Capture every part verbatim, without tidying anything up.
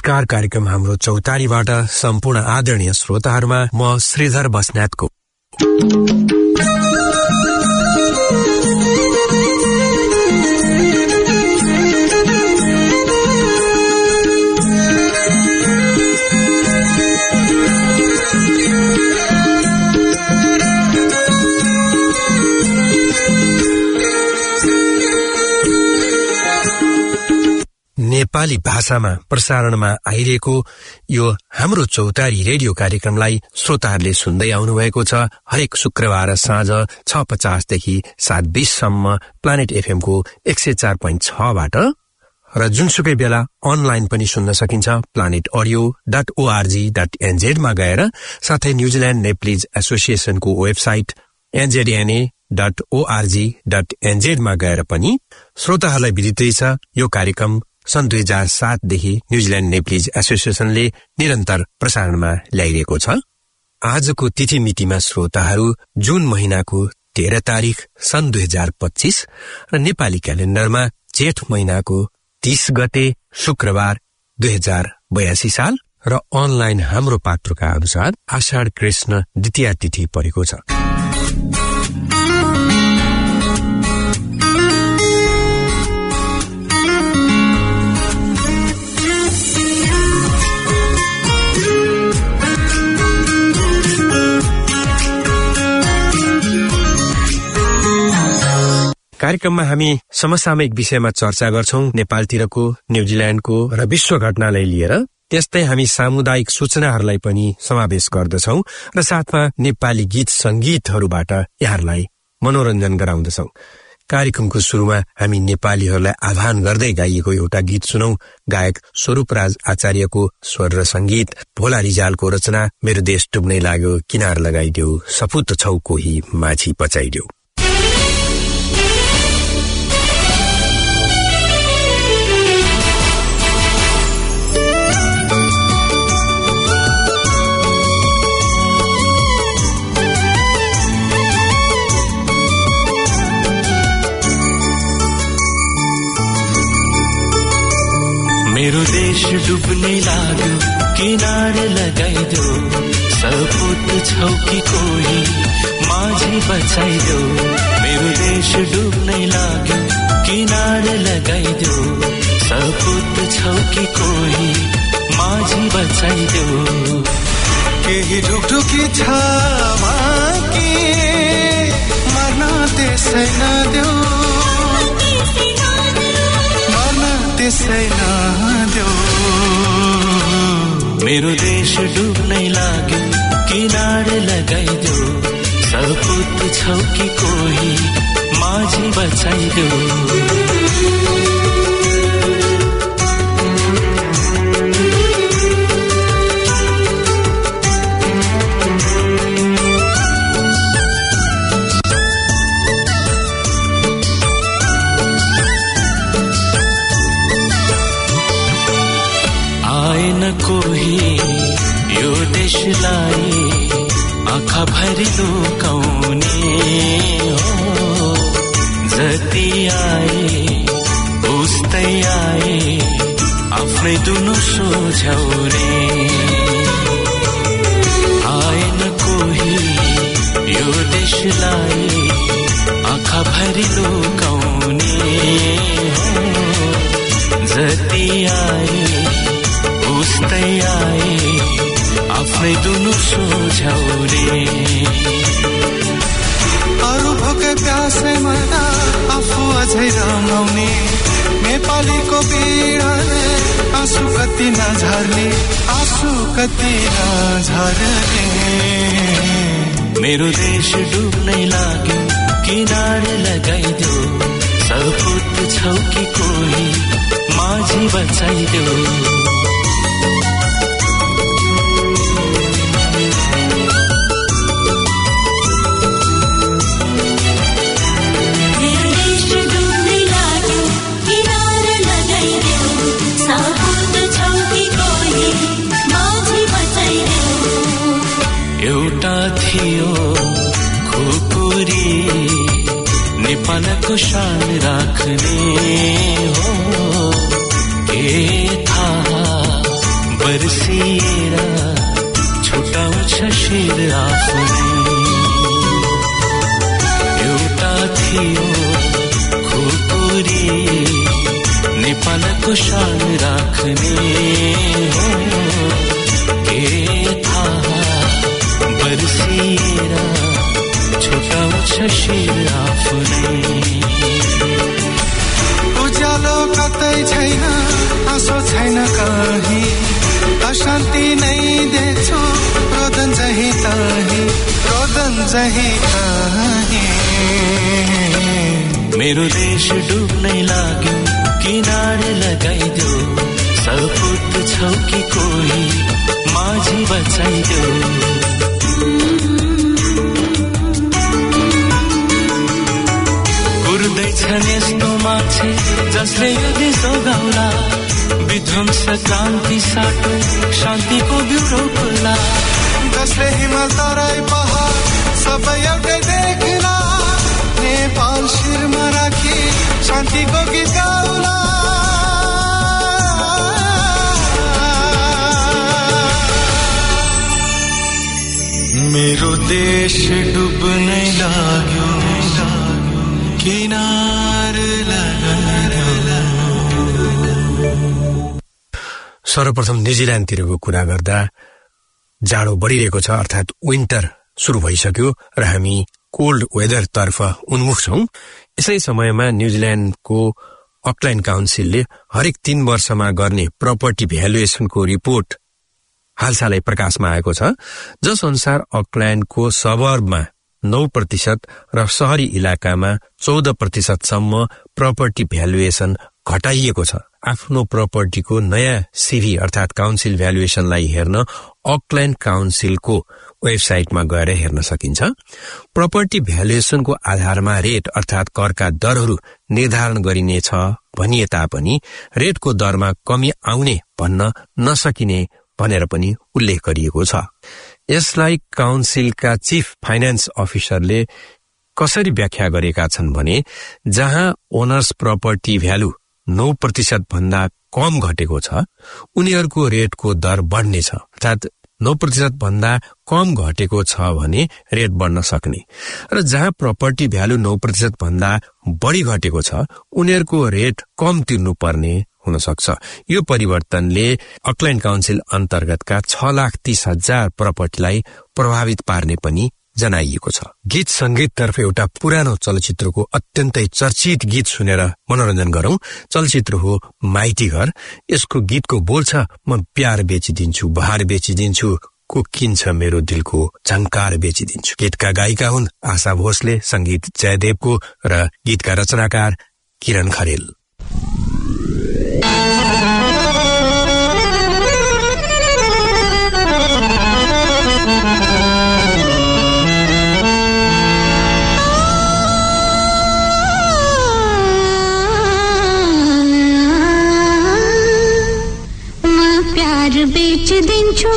नमस्कार कार्यक्रम हाम्रो चौतारीबाट सम्पूर्ण आदरणीय श्रोताहरुमा म श्रीधर बस्नेतको नेपाली भाषामा प्रसारणमा आइरहेको यो हाम्रो चौतारी रेडियो कार्यक्रमलाई श्रोताहरूले सुन्दै आउनु भएको छ। हरेक शुक्रबार साँझ छ पचास देखि सात बीस सम्म प्लानेट एफएम को एक सय चार दशमलव छ बाट र जुनसुकै बेला अनलाइन पनि सुन्न सकिन्छ planet audio dot ORG dot NZ मा गएर, साथै न्युजिल्यान्ड नेप्लिज एसोसिएसनको website NZNA dot ORG dot NZ मा गएर पनि श्रोताहरूलाई विदितै छ। यो कार्यक्रम सन् दुई हजार सात देखि न्युजिल्यान्ड नेप्लिज एसोसिएसनले निरन्तर प्रसारणमा ल्याइरहेको छ। आजको तिथि मितिमा श्रोताहरू जुन महिनाको तेह्र तारिक सन् दुई हजार पच्चीस र नेपाली क्यालेण्डरमा जेठ महिनाको तीस गते शुक्रबार दुई हजार बयासी साल र अनलाइन हाम्रो पात्रोका अनुसार आषाढ कृष्ण द्वितीया तिथि परेको छ। कार्यक्रममा हामी समसामयिक विषयमा चर्चा गर्छौं, नेपालतिरको, न्युजिल्यान्डको र विश्व घटनालाई लिएर। त्यस्तै हामी सामुदायिक सूचनाहरूलाई पनि समावेश गर्दछौं र साथमा नेपाली गीत संगीतहरूबाट यहाँहरूलाई मनोरञ्जन गराउँदछौं। कार्यक्रमको सुरुमा हामी नेपालीहरूलाई आह्वान गर्दै गाइएको एउटा गीत सुनौं। गायक स्वरूपराज आचार्यको स्वर र संगीत, भोला रिजालको रचना मेरो देश डुब्नै लाग्यो किनार लगाइदेऊ, सपुत छौ कोही माछी पचाइदेऊ। मेरो देश डुब्ने लाग्यो किनार लगाइदो, सपुत छौ कि कोही माझी बचाइदो। मेरो देश डुब्ने लाग्यो किनार लगाइदो, सपुत छौ कि कोही माझी बचाइदो। केही ढुकढुकी छ बाँकी मर्न त्यसै नदेऊ, त्यसै नदेऊ। मेरो देश डुब्नै लाग्यो किनार लगाइदेऊ, सपुत छौ कि कोही माझी बचाइदेऊ। कोही यो देशलाई आँखा भरि लुकाउने हो, जति आए उस्तै आए आफ्नै दुनु सोझ्याउने। आएन कोही यो देशलाई आँखा भरि लुकाउने हो, जति आए उस्तै आए आफ्नै दुनु सोझ्याउने। अरू भोकै प्यासै मर्दा आफू अझै रमाउने, नेपालीको पीडाले आँसु कति नझर्ने, आँसु कति नझर्ने। मेरो देश डुब्नै लाग्यो किनार लगाइदेऊ, सपुत छौ कि कोही माझी बचाइदेऊ। एउटा थियो खुकुरी नेपालको शान राख्ने हो, के थाहा बर्सिएर छुटाउँछ शिर आफूले एउटा थियो खुकुरी नेपालको शान राख्ने के थाहा बर्सिएर छुटाउँछ शिर आफूले उज्यालो कतै छैन आँसु छैन कहीँ अशान्ति नै देख्छु रोदन चाहिँ ताही रोदन चाहिँ ताही मेरो देश डुब्नै लाग्यो किनारे लगाइदेऊ सपुत छौ कि कोही माझी बचाइदेऊ कुर्दैछन् यस्तो मान्छे जसले यदि जोगाउला विध्वंस क्रान्ति साटो शान्तिको बिउ रोप्ला जसले हिमाल तराई पहाड सबै एउटै देख्ला नेपाल शिरमा राखी शान्तिको गीत गाउला मेरो देश डुब्नै लाग्यो किनार सर्वप्रथम न्युजिल्यान्डतिरको कुरा गर्दा जाडो बढिरहेको छ अर्थात् विन्टर सुरु भइसक्यो र हामी कोल्ड वेदर तर्फ उन्मुख छौं यसै समयमा न्युजिल्यान्डको अकल्यान्ड काउन्सिलले हरेक तीन वर्षमा गर्ने प्रपर्टी भ्यालुएसनको रिपोर्ट हालसालै प्रकाशमा आएको छ जस अनुसार अकल्यान्डको सबर्बमा नौ प्रतिशत र शहरी इलाकामा चौध प्रतिशत सम्म प्रपर्टी भ्यालुएसन घटाइएको छ आफ्नो प्रपर्टीको नयाँ सिभी अर्थात् काउन्सिल भ्यालुएसनलाई हेर्न अकल्यान्ड काउन्सिलको वेबसाइटमा गएर हेर्न सकिन्छ प्रपर्टी भ्यालुएसनको आधारमा रेट अर्थात् करका दरहरू निर्धारण गरिनेछ भनिए तापनि रेटको दरमा कमी आउने भन्न नसकिने भनेर पनि उल्लेख गरिएको छ यसलाई काउन्सिलका चीफ फाइनान्स अफिसरले कसरी व्याख्या गरेका छन् भने जहाँ ओनर्स प्रपर्टी भ्यालु नौ प्रतिशत भन्दा कम घटेको छ उनीहरूको रेटको दर बढ्नेछ अर्थात् नौ प्रतिशत भन्दा कम घटेको छ भने रेट बढ्न सक्ने र जहाँ प्रपर्टी भ्यालु नौ प्रतिशत भन्दा बढी घटेको छ उनीहरूको रेट कम तिर्नुपर्ने हुन सक्छ यो परिवर्तनले अकल्यान्ड काउन्सिल अन्तर्गतका छ लाख तीस हजार प्रपर्टीलाई प्रभावित पार्ने पनि जनाइएको छ गीत संगीततर्फ एउटा पुरानो चलचित्रको अत्यन्तै चर्चित गीत सुनेर मनोरञ्जन गरौं चलचित्र हो माइती घर यसको गीतको बोल छ म प्यार बेचिदिन्छु बहार बेचिदिन्छु को किन्छ मेरो दिलको झंकार बेचिदिन्छु गीतका गायिका हुन् आशा भोसले संगीत जयदेवको र गीतका रचनाकार किरण खरेल बेच दिन्छु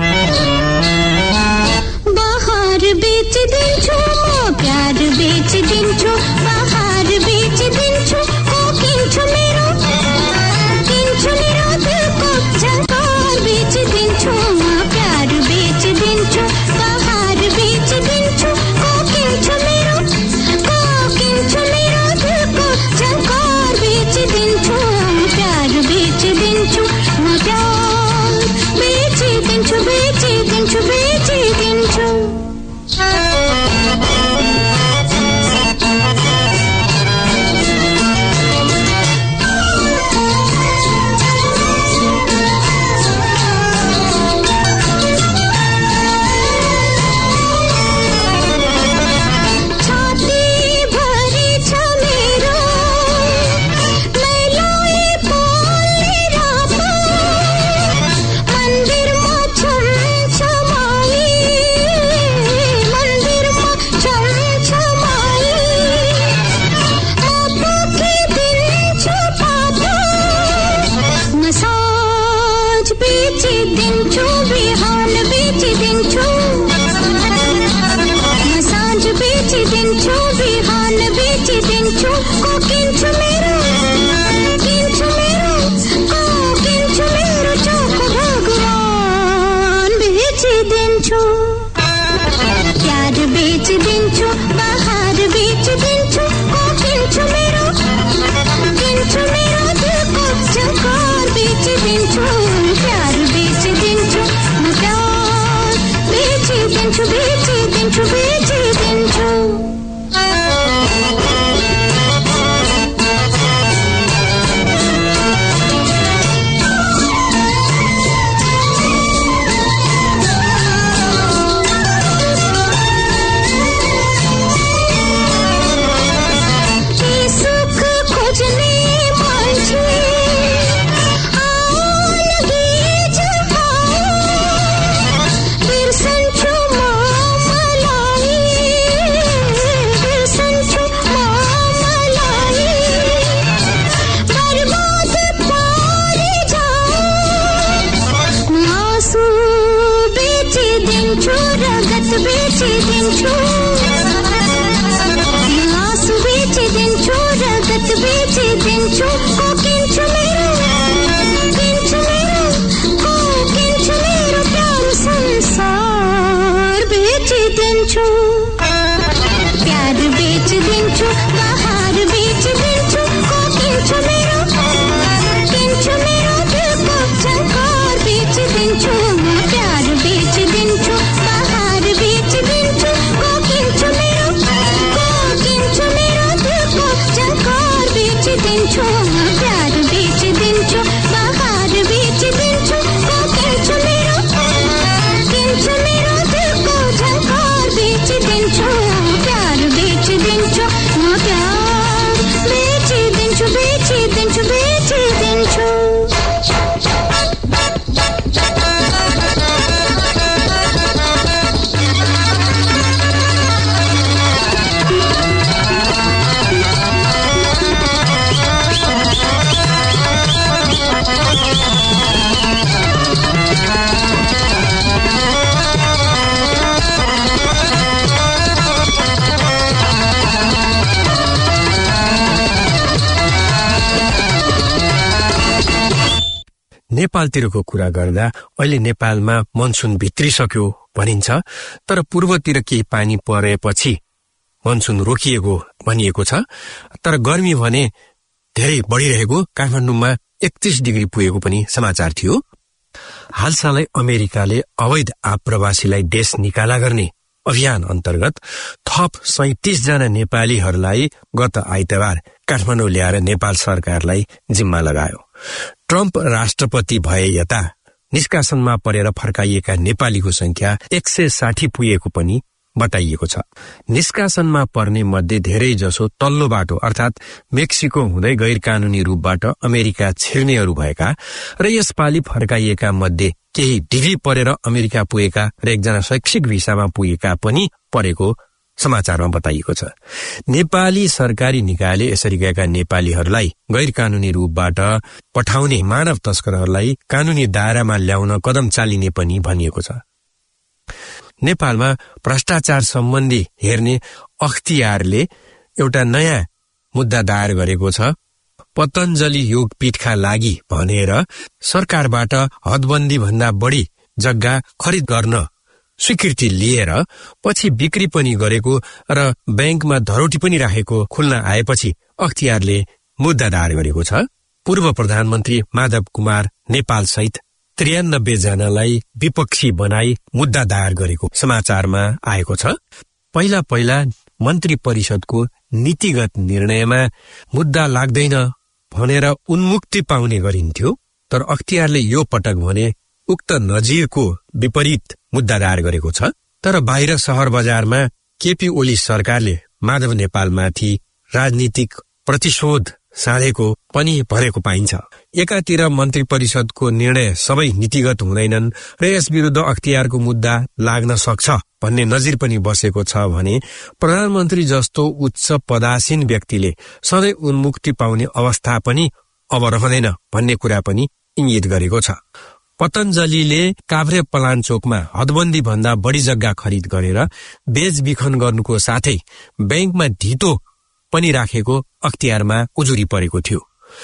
बहार बेच दिन्छु म प्यार बेच दिन्छु बहार बेच दिन्छु को किन्छ मेरो किन्छ मेरो दिलको झंकार बेच दिन्छु म प्यार बेच दिन्छु बहार बेच दिन्छु को किन्छ मेरो को किन्छ मेरो दिलको झंकार बेच दिन्छु प्यार बेच दिन्छु म प्यार बेची दिन्छु बेची दिन्छु बेची दिन्छु दिन्छु बहार बेच दिन्छु को किन्छु मेरो किन्छु मेरो दिलको झङ्कार बेच दिन्छु म प्यार बेच दिन्छु बहार बेच दिन्छु को किन्छु मेरो को किन्छु मेरो दिलको झङ्कार बेच दिन्छु म प्यार बेच दिन्छु बहार बेच दिन्छु को किन्छु मेरो किन्छु मेरो दिलको झङ्कार बेच दिन्छु प्यार बेच दिन्छु म प्यार बेच दिन्छु बेच दिन्छु बेच दिन्छु नेपालतिरको कुरा गर्दा अहिले नेपालमा मनसुन भित्रिसक्यो भनिन्छ, तर पूर्वतिर केही पानी परेपछि मनसुन रोकिएको भनिएको छ। तर गर्मी भने धेरै बढिरहेको, काठमाडौँमा एकतीस डिग्री पुगेको पनि समाचार थियो। हालसालै अमेरिकाले अवैध आप्रवासीलाई देश निकाला गर्ने अभियान अन्तर्गत थप सैतिस जना नेपालीहरूलाई गत आइतबार काठमाडौँ ल्याएर नेपाल सरकारलाई जिम्मा लगायो। ट्रम्प राष्ट्रपति भए यता निष्कासनमा परेर फर्काइएका नेपालीको संख्या एक सय साठी पुगेको पनि बताइएको छ। निष्कासनमा पर्ने मध्ये धेरै जसो तल्लो बाटो अर्थात मेक्सिको हुँदै गैर कानूनी रूपबाट अमेरिका छिर्नेहरू भएका र यसपालि फर्काइएका मध्ये केही डिग्री परेर अमेरिका पुगेका र एकजना शैक्षिक भिसामा पुगेका पनि परेको समाचारमा बताइएको छ। नेपाली सरकारी निकायले यसरी गएका नेपालीहरूलाई गैर कानूनी रूपबाट पठाउने मानव तस्करहरूलाई कानूनी दायरामा ल्याउन कदम चालिने पनि भनिएको छ। नेपालमा भ्रष्टाचार सम्बन्धी हेर्ने अख्तियारले एउटा नयाँ मुद्दा दायर गरेको छ। पतञ्जलि योगपीठका लागि भनेर सरकारबाट हदबन्दी भन्दा बढी जग्गा खरिद गर्न स्वीकृति लिएर पछि बिक्री पनि गरेको र बैंकमा धरोटी पनि राखेको खुल्न आएपछि अख्तियारले मुद्दा दायर गरेको छ। पूर्व प्रधानमन्त्री माधव कुमार नेपाल सहित त्रियानब्बे जनालाई विपक्षी बनाई मुद्दा दायर गरेको समाचारमा आएको छ। पहिला पहिला मन्त्री परिषदको नीतिगत निर्णयमा मुद्दा लाग्दैन भनेर उन्मुक्ति पाउने गरिन्थ्यो, तर अख्तियारले यो पटक भने उक्त नजिरको विपरीत मुद्दा दायर गरेको छ। तर बाहिर शहर बजारमा केपी ओली सरकारले माधव नेपालमाथि राजनीतिक प्रतिशोध साधेको पनि भरेको पाइन्छ। एकातिर मन्त्री परिषदको निर्णय सबै नीतिगत हुँदैनन् र यस विरुद्ध अख्तियारको मुद्दा लाग्न सक्छ भन्ने नजिर पनि बसेको छ भने प्रधानमन्त्री जस्तो उच्च पदासीन व्यक्तिले सधैँ उन्मुक्ति पाउने अवस्था पनि अब रहँदैन भन्ने कुरा पनि इंगित गरेको छ। पतञ्जलिले काभ्रे पलाञ्चोकमा हदबन्दी भन्दा बढी जग्गा खरिद गरेर बेचबिखन गर्नुको साथै बैंकमा ढितो पनि राखेको अख्तियारमा उजुरी परेको थियो।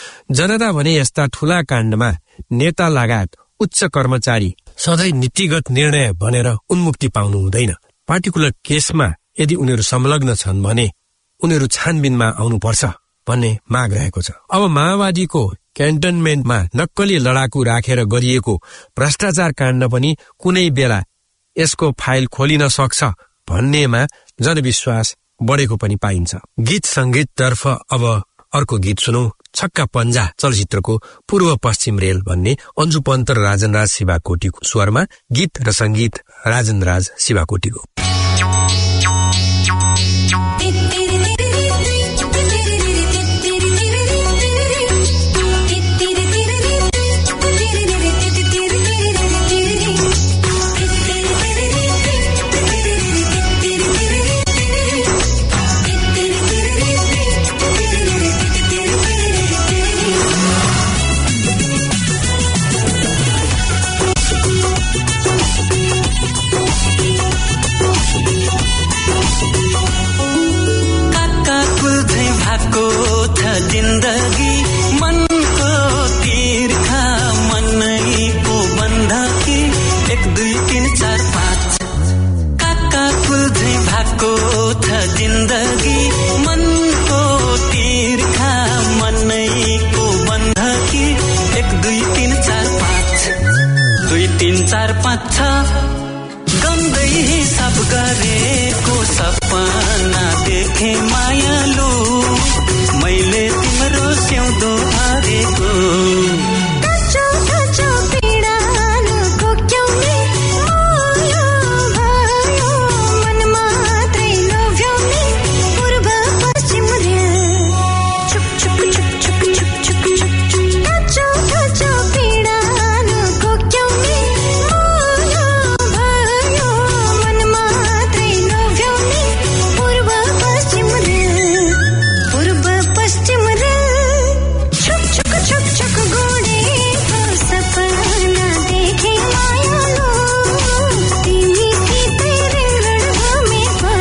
जनता भने यस्ता ठूला काण्डमा नेता लगायत उच्च कर्मचारी सधैँ नीतिगत निर्णय भनेर उन्मुक्ति पाउनु हुँदैन। पार्टिकुलर केसमा यदि उनीहरू संलग्न छन् भने उनीहरू छानबिनमा आउनुपर्छ भन्ने माग रहेको छ। अब माओवादीको क्यान्टनमेन्टमा नक्कली लडाकु राखेर गरिएको भ्रष्टाचार काण्ड पनि कुनै बेला यसको फाइल खोलिन सक्छ भन्नेमा जनविश्वास बढेको पनि पाइन्छ। गीत संगीत तर्फ अब अर्को गीत सुनौ। छक्का पञ्जा चलचित्रको पूर्व पश्चिम रेल भन्ने अन्जु पन्त र राजन राज शिवाकोटीको स्वरमा गीत र संगीत राजन राज शिवाकोटीको। जिन्दगी मनको तिर्खा मनैको बन्धकी एक दुई तीन चार पाँच काका फुल झै भएको छ जिन्दगी मायालु मैले तिम्रो स्याउँदो हारेको कच्चो कच्चो पीडा नकोक्याउने माया भयो मन मात्रै लोभ्याउने पूर्व पश्चिम रेल चुप चुप चुप चुप चुप चुप चुप कच्चो कच्चो पीडा नकोक्याउने माया भयो मन मात्रै लोभ्याउने पूर्व पश्चिम रेल पूर्व पश्चिम रेल छुक छुक छुक छुक गोडेको सपना देखे मायालु तिमीसितै रेलगाड घुमेको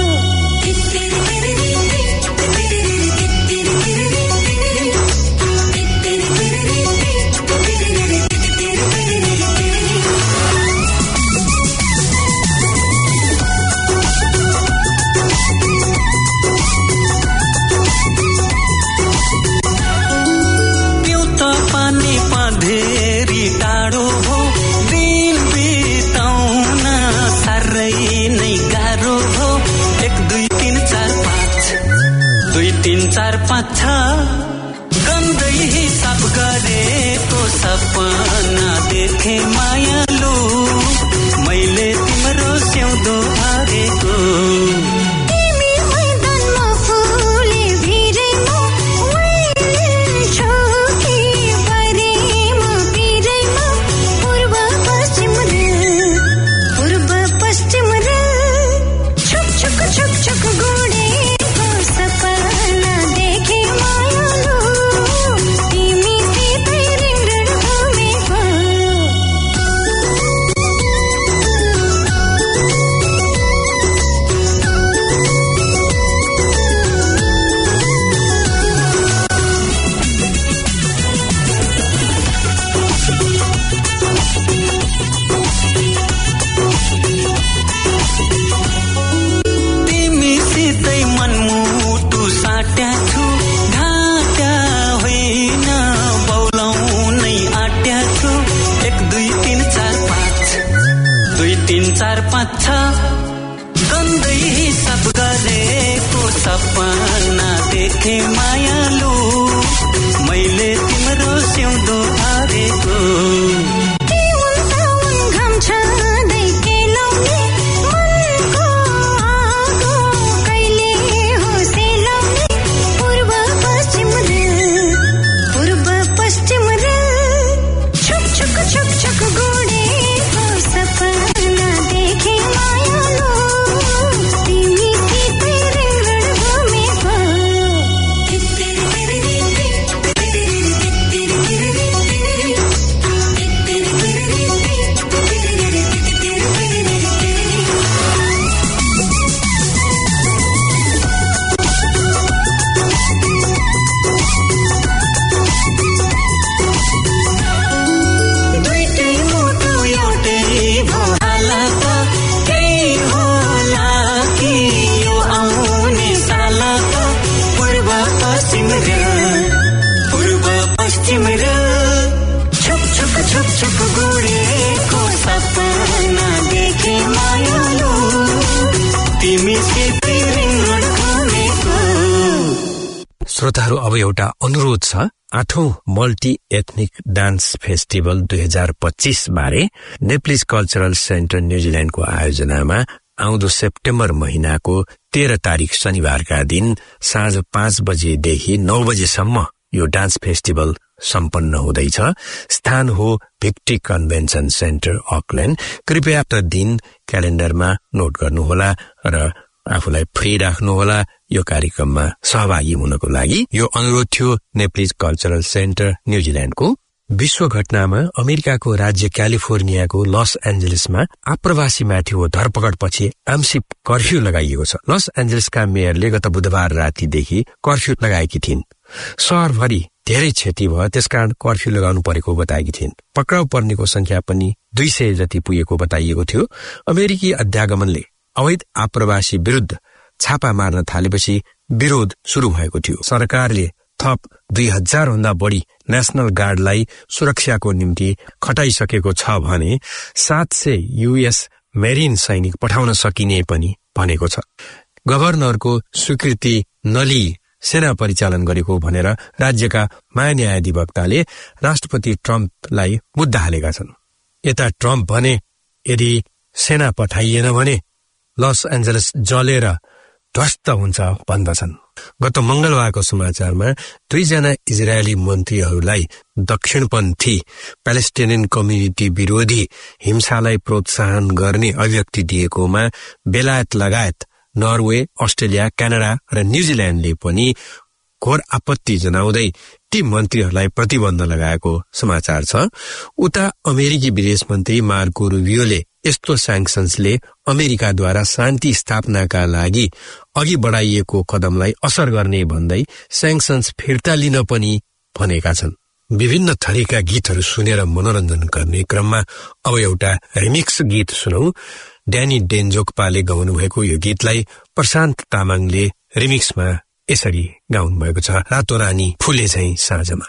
पिउत पानी पँधेरी टाढो भो दिन बिताउन साह्रै नै गाह्रो भो एक दुई तिन चार पाँच दुई तिन चार पाँच छ गन्दै हिसाब गरेको सपना देखे मायालु मैले तिम्रो स्याउँदो हारेको तिमी मैदानमा फुले भिरेमा उइन्छौ कि बारीमा पिरेमा पूर्व पश्चिम रेल पूर्व पश्चिम रेल छुक छुक छुक छुक गोडेको सपना देखे मायालु तिमीसितै रेलगाड घुमेको तिमीसितै मनमुटु साट्या छु ढाट्या होइन बौलाउनै आट्या छु एक दुई तिन चार पाँच दुई तिन चार पाँच छ गन्दै हिसाब गरेको सपना देखे मायालु मैले तिम्रो स्याउँदो हारेको तिउन ताउन घाम छँदै केलाउने मनको आगो कहिले हो सेलाउने पूर्व पश्चिम रेल पूर्व पश्चिम रेल छुक छुक छुक छुक गोडेको सपना देखे मायालु तिमीसितै रेलगाड घुमेको दुईटै मुटु एउटै भो हाला त केही होला कि यो आउने साला त पूर्व पश्चिम रेल पूर्व पश्चिम रेल छुक छुक छुक छुक गोडेको सपना देखे मायालु तिमीसितै रेलगाड घुमेको श्रोताहरू अब एउटा अनुरोध छ आठौं मल्टी एथनिक डान्स फेस्टिभल दुई हजार पच्चीस बारे नेप्लिज कल्चरल सेन्टर न्यूजील्याण्डको आयोजनामा आउँदो सेप्टेम्बर महिनाको तेह्र तारिक शनिबारका दिन साँझ पाँच बजेदेखि नौ बजेसम्म यो डान्स फेस्टिभल सम्पन्न हुँदैछ। स्थान हो भिक्टी कन्भेन्सन सेन्टर अकल्याण्ड। कृपया त दिन क्यालेन्डरमा नोट गर्नुहोला र आफूलाई फ्री राख्नुहोला यो कार्यक्रममा सहभागी हुनको लागि। यो अनुरोध थियो नेप्लिज कल्चरल सेन्टर न्यूजील्याण्डको। विश्व घटनामा अमेरिकाको राज्य क्यालिफोर्नियाको लस एन्जलिसमा आप्रवासीमाथि हो धरपकडपछि आंशिक कर्फ्यू लगाइएको छ। लस एन्जलिसका मेयरले गत बुधबार रातिदेखि कर्फ्यू लगाएकी थिइन्। शहरभरि धेरै क्षति भयो, त्यसकारण कर्फ्यू लगाउनु परेको बताएकी थिइन्। पक्राउ पर्नेको संख्या पनि दुई सय जति पुगेको बताइएको थियो। अमेरिकी अध्यागमनले अवैध आप्रवासी विरुद्ध छापा मार्न थालेपछि विरोध शुरू भएको थियो। सरकारले थप दुई हजार भन्दा बढी नेशनल गार्डलाई सुरक्षाको निम्ति खटाइसकेको छ भने सात सय युएस मेरिन सैनिक पठाउन सकिने पनि भनेको छ। गभर्नरको स्वीकृति नलिई सेना परिचालन गरेको भनेर राज्यका महान्यायाधिवक्ताले राष्ट्रपति ट्रम्पलाई मुद्दा हालेका छन्। यता ट्रम्प भने यदि सेना पठाइएन भने लस एन्जलस जलेर ध्वस्त हुन्छ भन्दछन्। गत मंगलबारको समाचारमा दुईजना इजरायली मन्त्रीहरूलाई दक्षिणपन्थी प्यालेस्टाइनियन कम्युनिटी विरोधी हिंसालाई प्रोत्साहन गर्ने अभिव्यक्ति दिएकोमा बेलायत लगायत नर्वे, अस्ट्रेलिया, क्यानाडा र न्यूजील्याण्डले पनि घोर आपत्ति जनाउँदै ती मन्त्रीहरूलाई प्रतिबन्ध लगाएको समाचार छ। उता अमेरिकी विदेश मन्त्री मार्को रुबियोले यस्तो स्याङ्सन्सले अमेरिकाद्वारा शान्ति स्थापनाका लागि अघि बढाइएको कदमलाई असर गर्ने भन्दै स्याङ्सन्स फिर्ता लिन पनि भनेका छन्। विभिन्न थरीका गीतहरू सुनेर मनोरञ्जन गर्ने क्रममा अब एउटा रिमिक्स गीत सुनौ। ड्यानी डेन्जोक्पाले गाउनु भएको यो गीतलाई प्रशान्त तामाङले रिमिक्समा यसरी गाउनु भएको छ। रातो रानी फुले झै साँझमा,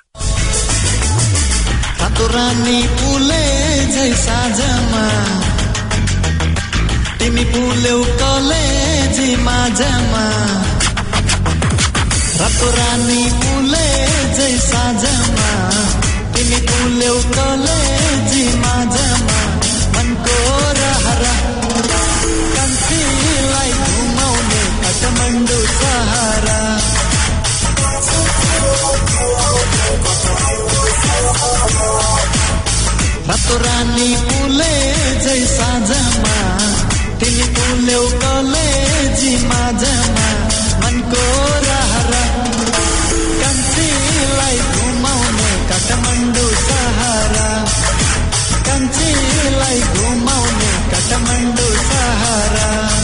रातो रानी फुले झै साँझमा, तिमी फुल्यौ कलेजी माझमा, रातो रानी फुले झै साँझमा, तिमी फुल्यौ कलेजी माझमा, मनको रहरा कान्छीलाई घुमाउने काठमाडौँ सहारा, रातो रानी फुले झै साँझमा, तिमी फुल्यौ कलेजी माझमा, मनको रहरा कान्छीलाई घुमाउने काठमाडौँ सहारा, कान्छीलाई घुमाउने काठमाडौँ सहारा।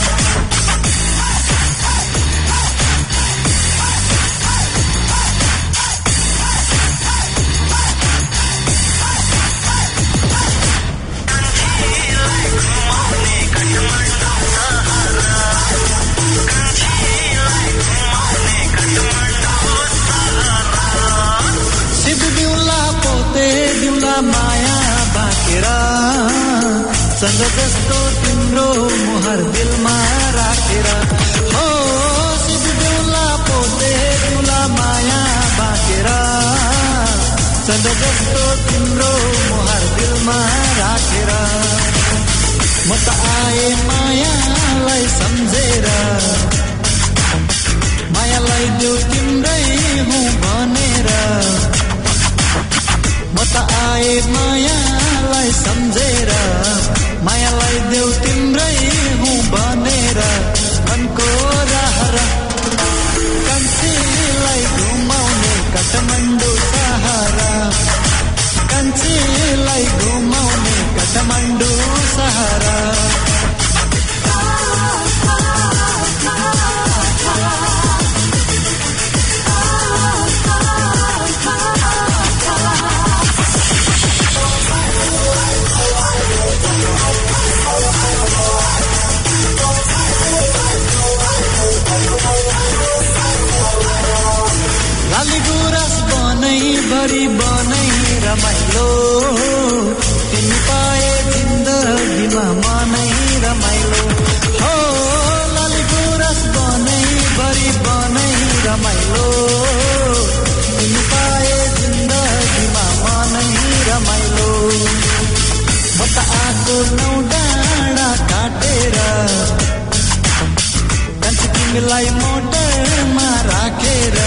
माया बाँकेर सँग जस्तो तिम्रो मुहार दिलमा राखेर, हो शिव देउला पोते देउला माया बाँकेर सँग जस्तो तिम्रो मुहार दिलमा राखेर, म त आए मायालाई सम्झेर, मायालाई देऊ तिम्रै हुँ भनेर, म त आए मायालाई सम्झेर, मायालाई देऊ तिम्रै हुँ भनेर, मनको रहरा कान्छीलाई घुमाउने काठमाडौँ सहारा, कान्छीलाई घुमाउने काठमाडौँ सहारा। लाली गुराँस बनै भरि बनै रमाइलो, तिमी पाए जिन्दगीमा मनै रमाइलो, हो लाली गुराँस बनै भरि बनै रमाइलो, तिमी पाए जिन्दगीमा मनै रमाइलो, म त आएको नौ डाँडा काटेर कान्छी तिमीलाई मोटरमा राखेर,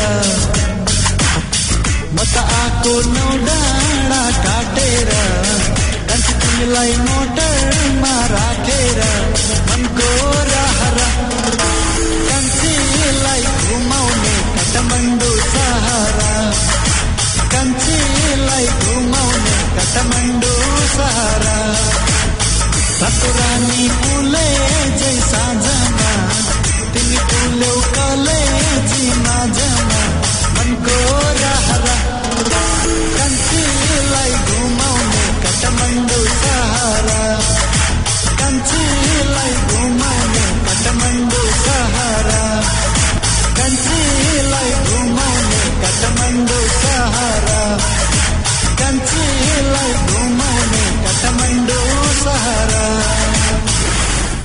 म त आएको नौ डाँडा काटेर कान्छी तिमीलाई मोटरमा राखेर, मनको रहरा कान्छीलाई घुमाउने काठमाडौँ सहारा, कान्छीलाई घुमाउने काठमाडौँ सहारा, रातो रानी फुले झै साँझमा, तिमी फुल्यौ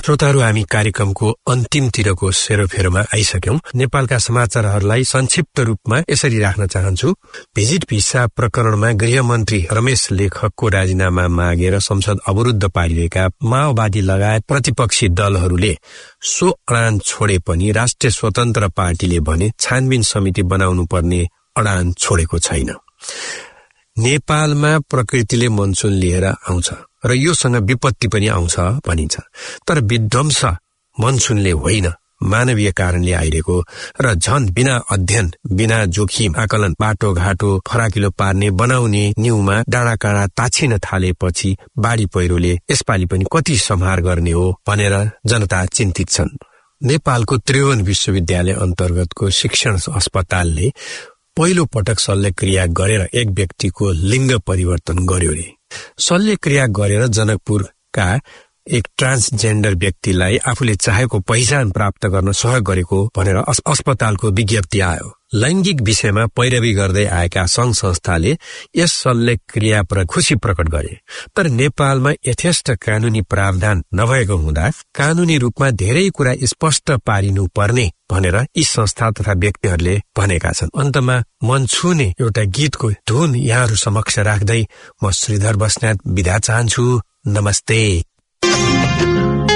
श्रोताहरू, हामी कार्यक्रमको अन्तिमतिरको सेरोफेरोमा आइसक्यौं। नेपालका समाचारहरूलाई संक्षिप्त रूपमा यसरी राख्न चाहन्छु। भिजिट भिसा प्रकरणमा गृहमन्त्री रमेश लेखकको राजीनामा मागेर संसद अवरुद्ध पारिएका माओवादी लगायत प्रतिपक्षी दलहरूले सो अडान छोडे पनि राष्ट्रिय स्वतन्त्र पार्टीले भने छानबिन समिति बनाउनु पर्ने अडान छोडेको छैन। नेपालमा प्रकृतिले मनसुन लिएर आउँछ र योसँग विपत्ति पनि आउँछ भनिन्छ, तर विध्वंस मनसुनले होइन, मानवीय कारणले आइरहेको र झन बिना अध्ययन, बिना जोखिम आकलन, बाटोघाटो फराकिलो पार्ने बनाउने न्यूमा डाँडा काँडा ताछिन थालेपछि बाढी पहिरोले यसपालि पनि कति संहार गर्ने हो भनेर जनता चिन्तित छन्। नेपालको त्रिभुवन विश्वविद्यालय अन्तर्गतको शिक्षण अस्पतालले पहिलो पटक शल्यक्रिया गरेर एक व्यक्तिको लिङ्ग परिवर्तन गर्यो रे। शल्यक्रिया गरेर जनकपुरका एक ट्रान्सजेन्डर व्यक्तिलाई आफूले चाहेको पहिचान प्राप्त गर्न सहयोग गरेको भनेर अस्पतालको विज्ञप्ति आयो। लैंगिक विषयमा पैरवी गर्दै आएका संघ संस्थाले यस शल्यक्रिया पर खुशी प्रकट गरे, तर नेपालमा यथेष्ट कानूनी प्रावधान नभएको हुँदा कानूनी रूपमा धेरै कुरा स्पष्ट पारिनु पर्ने भनेर यी संस्था तथा व्यक्तिहरूले भनेका छन्। अन्तमा मन छुने एउटा गीतको धुन यहाँहरू समक्ष राख्दै म श्रीधर बस्नेत बिदा चाहन्छु। नमस्ते।